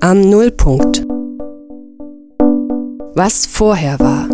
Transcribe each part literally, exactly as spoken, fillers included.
Am Nullpunkt. Was vorher war.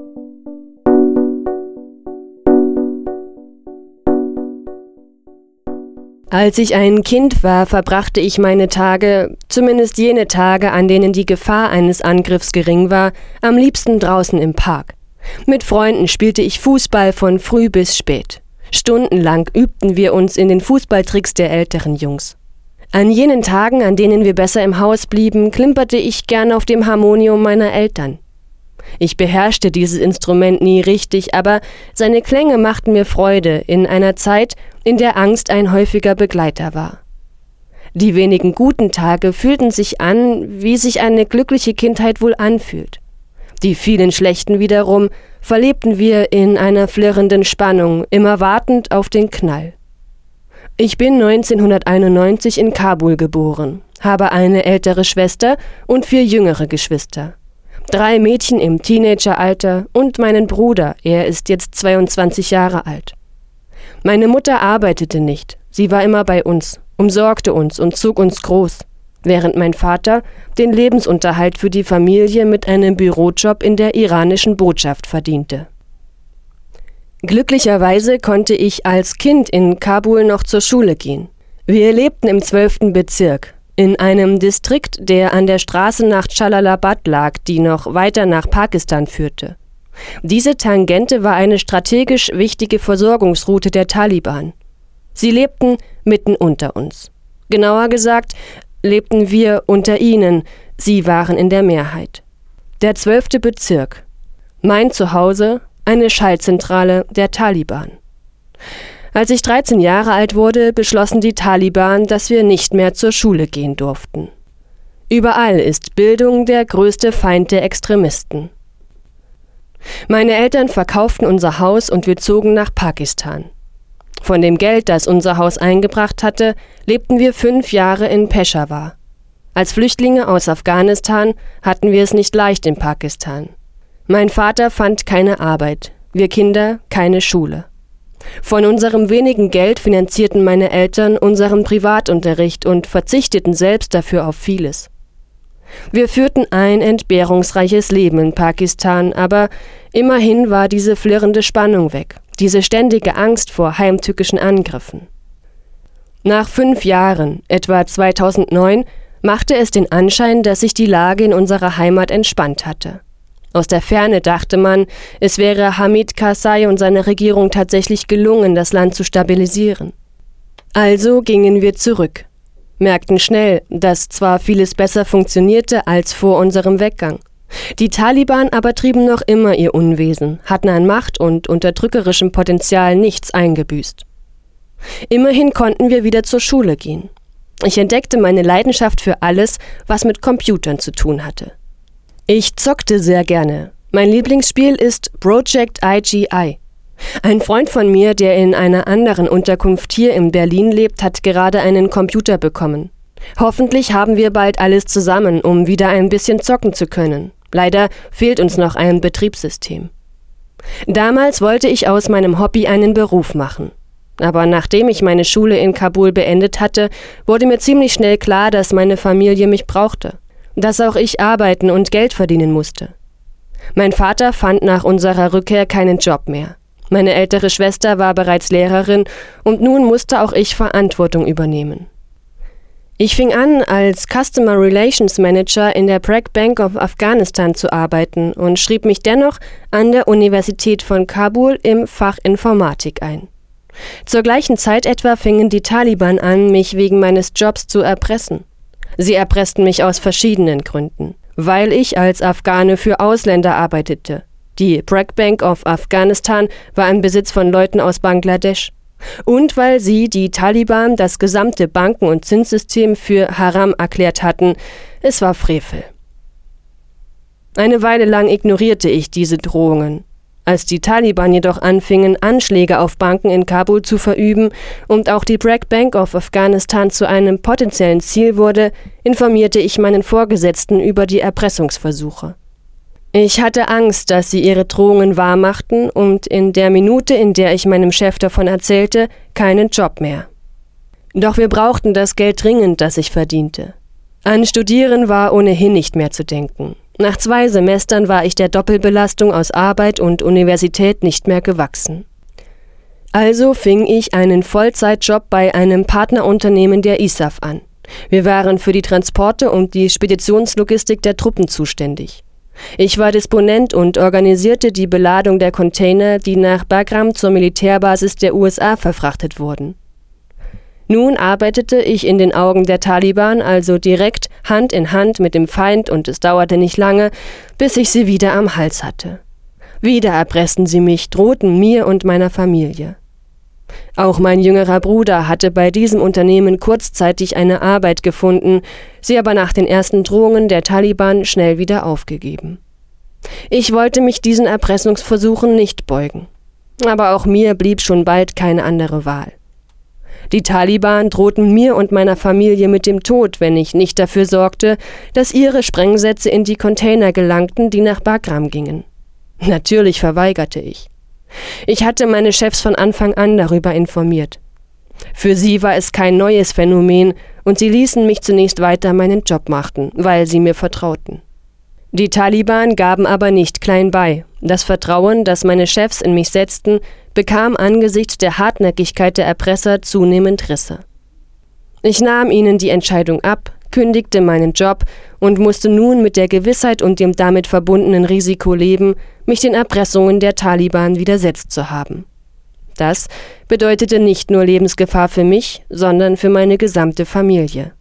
Als ich ein Kind war, verbrachte ich meine Tage, zumindest jene Tage, an denen die Gefahr eines Angriffs gering war, am liebsten draußen im Park. Mit Freunden spielte ich Fußball von früh bis spät. Stundenlang übten wir uns in den Fußballtricks der älteren Jungs. An jenen Tagen, an denen wir besser im Haus blieben, klimperte ich gern auf dem Harmonium meiner Eltern. Ich beherrschte dieses Instrument nie richtig, aber seine Klänge machten mir Freude in einer Zeit, in der Angst ein häufiger Begleiter war. Die wenigen guten Tage fühlten sich an, wie sich eine glückliche Kindheit wohl anfühlt. Die vielen schlechten wiederum verlebten wir in einer flirrenden Spannung, immer wartend auf den Knall. Ich bin neunzehnhunderteinundneunzig in Kabul geboren, habe eine ältere Schwester und vier jüngere Geschwister. Drei Mädchen im Teenageralter und meinen Bruder, er ist jetzt zweiundzwanzig Jahre alt. Meine Mutter arbeitete nicht, sie war immer bei uns, umsorgte uns und zog uns groß, während mein Vater den Lebensunterhalt für die Familie mit einem Bürojob in der iranischen Botschaft verdiente. Glücklicherweise konnte ich als Kind in Kabul noch zur Schule gehen. Wir lebten im zwölften Bezirk. In einem Distrikt, der an der Straße nach Jalalabad lag, die noch weiter nach Pakistan führte. Diese Tangente war eine strategisch wichtige Versorgungsroute der Taliban. Sie lebten mitten unter uns. Genauer gesagt, lebten wir unter ihnen, sie waren in der Mehrheit. Der zwölfte Bezirk. Mein Zuhause, eine Schaltzentrale der Taliban. Als ich dreizehn Jahre alt wurde, beschlossen die Taliban, dass wir nicht mehr zur Schule gehen durften. Überall ist Bildung der größte Feind der Extremisten. Meine Eltern verkauften unser Haus und wir zogen nach Pakistan. Von dem Geld, das unser Haus eingebracht hatte, lebten wir fünf Jahre in Peschawar. Als Flüchtlinge aus Afghanistan hatten wir es nicht leicht in Pakistan. Mein Vater fand keine Arbeit, wir Kinder keine Schule. Von unserem wenigen Geld finanzierten meine Eltern unseren Privatunterricht und verzichteten selbst dafür auf vieles. Wir führten ein entbehrungsreiches Leben in Pakistan, aber immerhin war diese flirrende Spannung weg, diese ständige Angst vor heimtückischen Angriffen. Nach fünf Jahren, etwa zweitausendneun, machte es den Anschein, dass sich die Lage in unserer Heimat entspannt hatte. Aus der Ferne dachte man, es wäre Hamid Karzai und seiner Regierung tatsächlich gelungen, das Land zu stabilisieren. Also gingen wir zurück, merkten schnell, dass zwar vieles besser funktionierte als vor unserem Weggang. Die Taliban aber trieben noch immer ihr Unwesen, hatten an Macht und unterdrückerischem Potenzial nichts eingebüßt. Immerhin konnten wir wieder zur Schule gehen. Ich entdeckte meine Leidenschaft für alles, was mit Computern zu tun hatte. Ich zockte sehr gerne. Mein Lieblingsspiel ist Project I G I. Ein Freund von mir, der in einer anderen Unterkunft hier in Berlin lebt, hat gerade einen Computer bekommen. Hoffentlich haben wir bald alles zusammen, um wieder ein bisschen zocken zu können. Leider fehlt uns noch ein Betriebssystem. Damals wollte ich aus meinem Hobby einen Beruf machen. Aber nachdem ich meine Schule in Kabul beendet hatte, wurde mir ziemlich schnell klar, dass meine Familie mich brauchte. Dass auch ich arbeiten und Geld verdienen musste. Mein Vater fand nach unserer Rückkehr keinen Job mehr. Meine ältere Schwester war bereits Lehrerin und nun musste auch ich Verantwortung übernehmen. Ich fing an, als Customer Relations Manager in der Bragg Bank of Afghanistan zu arbeiten und schrieb mich dennoch an der Universität von Kabul im Fach Informatik ein. Zur gleichen Zeit etwa fingen die Taliban an, mich wegen meines Jobs zu erpressen. Sie erpressten mich aus verschiedenen Gründen. Weil ich als Afghane für Ausländer arbeitete. Die Bragg Bank of Afghanistan war im Besitz von Leuten aus Bangladesch. Und weil sie, die Taliban, das gesamte Banken- und Zinssystem für Haram erklärt hatten. Es war Frevel. Eine Weile lang ignorierte ich diese Drohungen. Als die Taliban jedoch anfingen, Anschläge auf Banken in Kabul zu verüben und auch die Bragg Bank of Afghanistan zu einem potenziellen Ziel wurde, informierte ich meinen Vorgesetzten über die Erpressungsversuche. Ich hatte Angst, dass sie ihre Drohungen wahrmachten und in der Minute, in der ich meinem Chef davon erzählte, keinen Job mehr. Doch wir brauchten das Geld dringend, das ich verdiente. An Studieren war ohnehin nicht mehr zu denken. Nach zwei Semestern war ich der Doppelbelastung aus Arbeit und Universität nicht mehr gewachsen. Also fing ich einen Vollzeitjob bei einem Partnerunternehmen der I S A F an. Wir waren für die Transporte und die Speditionslogistik der Truppen zuständig. Ich war Disponent und organisierte die Beladung der Container, die nach Bagram zur Militärbasis der U S A verfrachtet wurden. Nun arbeitete ich in den Augen der Taliban also direkt Hand in Hand mit dem Feind und es dauerte nicht lange, bis ich sie wieder am Hals hatte. Wieder erpressten sie mich, drohten mir und meiner Familie. Auch mein jüngerer Bruder hatte bei diesem Unternehmen kurzzeitig eine Arbeit gefunden, sie aber nach den ersten Drohungen der Taliban schnell wieder aufgegeben. Ich wollte mich diesen Erpressungsversuchen nicht beugen. Aber auch mir blieb schon bald keine andere Wahl. Die Taliban drohten mir und meiner Familie mit dem Tod, wenn ich nicht dafür sorgte, dass ihre Sprengsätze in die Container gelangten, die nach Bagram gingen. Natürlich verweigerte ich. Ich hatte meine Chefs von Anfang an darüber informiert. Für sie war es kein neues Phänomen und sie ließen mich zunächst weiter meinen Job machen, weil sie mir vertrauten. Die Taliban gaben aber nicht klein bei. Das Vertrauen, das meine Chefs in mich setzten, bekam angesichts der Hartnäckigkeit der Erpresser zunehmend Risse. Ich nahm ihnen die Entscheidung ab, kündigte meinen Job und musste nun mit der Gewissheit und dem damit verbundenen Risiko leben, mich den Erpressungen der Taliban widersetzt zu haben. Das bedeutete nicht nur Lebensgefahr für mich, sondern für meine gesamte Familie.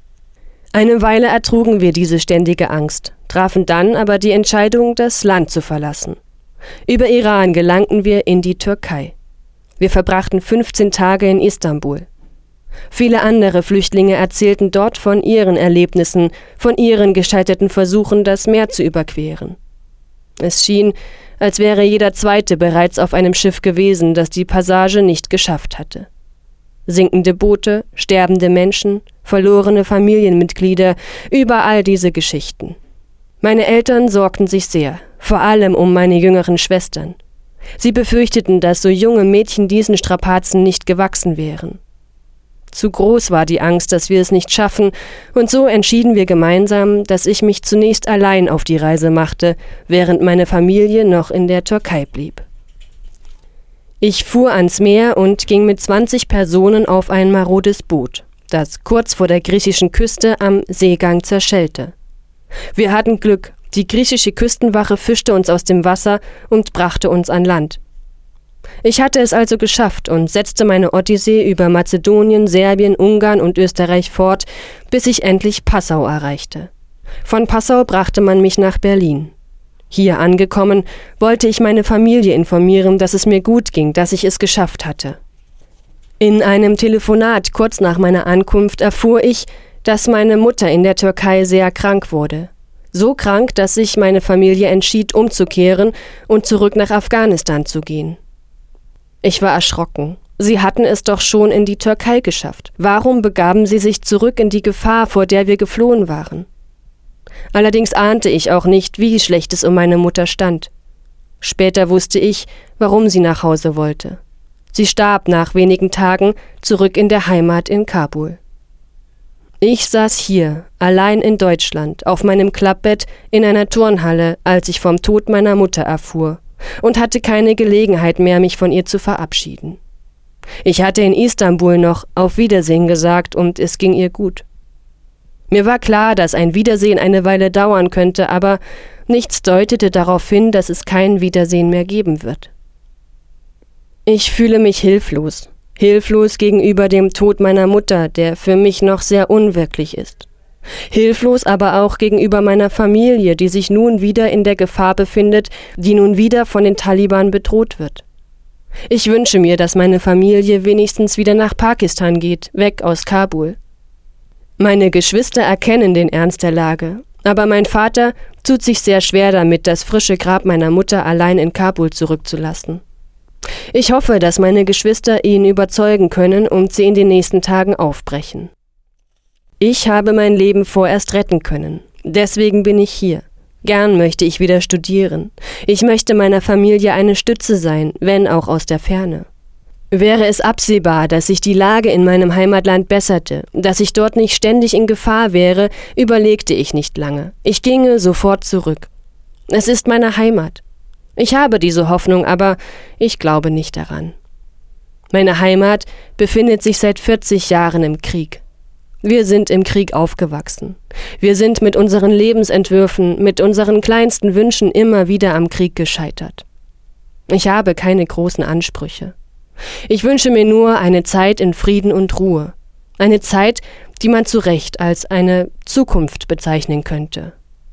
Eine Weile ertrugen wir diese ständige Angst, trafen dann aber die Entscheidung, das Land zu verlassen. Über Iran gelangten wir in die Türkei. Wir verbrachten fünfzehn Tage in Istanbul. Viele andere Flüchtlinge erzählten dort von ihren Erlebnissen, von ihren gescheiterten Versuchen, das Meer zu überqueren. Es schien, als wäre jeder Zweite bereits auf einem Schiff gewesen, das die Passage nicht geschafft hatte. Sinkende Boote, sterbende Menschen, verlorene Familienmitglieder, überall diese Geschichten. Meine Eltern sorgten sich sehr, vor allem um meine jüngeren Schwestern. Sie befürchteten, dass so junge Mädchen diesen Strapazen nicht gewachsen wären. Zu groß war die Angst, dass wir es nicht schaffen, und so entschieden wir gemeinsam, dass ich mich zunächst allein auf die Reise machte, während meine Familie noch in der Türkei blieb. Ich fuhr ans Meer und ging mit zwanzig Personen auf ein marodes Boot, das kurz vor der griechischen Küste am Seegang zerschellte. Wir hatten Glück, die griechische Küstenwache fischte uns aus dem Wasser und brachte uns an Land. Ich hatte es also geschafft und setzte meine Odyssee über Mazedonien, Serbien, Ungarn und Österreich fort, bis ich endlich Passau erreichte. Von Passau brachte man mich nach Berlin. Hier angekommen, wollte ich meine Familie informieren, dass es mir gut ging, dass ich es geschafft hatte. In einem Telefonat kurz nach meiner Ankunft erfuhr ich, dass meine Mutter in der Türkei sehr krank wurde. So krank, dass sich meine Familie entschied, umzukehren und zurück nach Afghanistan zu gehen. Ich war erschrocken. Sie hatten es doch schon in die Türkei geschafft. Warum begaben sie sich zurück in die Gefahr, vor der wir geflohen waren? Allerdings ahnte ich auch nicht, wie schlecht es um meine Mutter stand. Später wusste ich, warum sie nach Hause wollte. Sie starb nach wenigen Tagen zurück in der Heimat in Kabul. Ich saß hier, allein in Deutschland, auf meinem Klappbett in einer Turnhalle, als ich vom Tod meiner Mutter erfuhr, und hatte keine Gelegenheit mehr, mich von ihr zu verabschieden. Ich hatte in Istanbul noch Auf Wiedersehen gesagt und es ging ihr gut. Mir war klar, dass ein Wiedersehen eine Weile dauern könnte, aber nichts deutete darauf hin, dass es kein Wiedersehen mehr geben wird. Ich fühle mich hilflos, hilflos gegenüber dem Tod meiner Mutter, der für mich noch sehr unwirklich ist. Hilflos aber auch gegenüber meiner Familie, die sich nun wieder in der Gefahr befindet, die nun wieder von den Taliban bedroht wird. Ich wünsche mir, dass meine Familie wenigstens wieder nach Pakistan geht, weg aus Kabul. Meine Geschwister erkennen den Ernst der Lage, aber mein Vater tut sich sehr schwer damit, das frische Grab meiner Mutter allein in Kabul zurückzulassen. Ich hoffe, dass meine Geschwister ihn überzeugen können und sie in den nächsten Tagen aufbrechen. Ich habe mein Leben vorerst retten können, deswegen bin ich hier. Gern möchte ich wieder studieren. Ich möchte meiner Familie eine Stütze sein, wenn auch aus der Ferne. Wäre es absehbar, dass sich die Lage in meinem Heimatland besserte, dass ich dort nicht ständig in Gefahr wäre, überlegte ich nicht lange. Ich ginge sofort zurück. Es ist meine Heimat. Ich habe diese Hoffnung, aber ich glaube nicht daran. Meine Heimat befindet sich seit vierzig Jahren im Krieg. Wir sind im Krieg aufgewachsen. Wir sind mit unseren Lebensentwürfen, mit unseren kleinsten Wünschen immer wieder am Krieg gescheitert. Ich habe keine großen Ansprüche. Ich wünsche mir nur eine Zeit in Frieden und Ruhe. Eine Zeit, die man zu Recht als eine Zukunft bezeichnen könnte.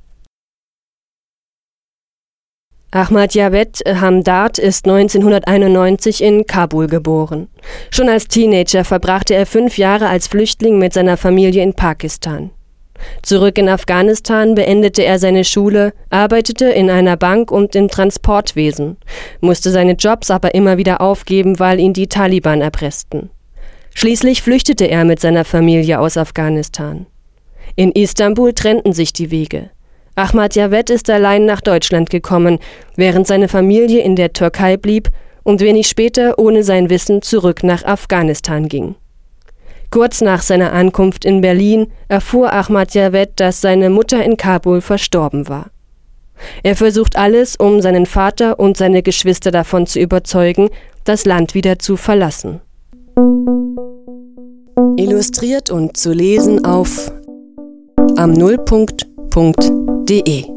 Ahmad Javed Hamdard ist neunzehnhunderteinundneunzig in Kabul geboren. Schon als Teenager verbrachte er fünf Jahre als Flüchtling mit seiner Familie in Pakistan. Zurück in Afghanistan beendete er seine Schule, arbeitete in einer Bank und im Transportwesen, musste seine Jobs aber immer wieder aufgeben, weil ihn die Taliban erpressten. Schließlich flüchtete er mit seiner Familie aus Afghanistan. In Istanbul trennten sich die Wege. Ahmad Javed ist allein nach Deutschland gekommen, während seine Familie in der Türkei blieb und wenig später ohne sein Wissen zurück nach Afghanistan ging. Kurz nach seiner Ankunft in Berlin erfuhr Ahmad Javed, dass seine Mutter in Kabul verstorben war. Er versucht alles, um seinen Vater und seine Geschwister davon zu überzeugen, das Land wieder zu verlassen. Illustriert und zu lesen auf am nullpunkt punkt de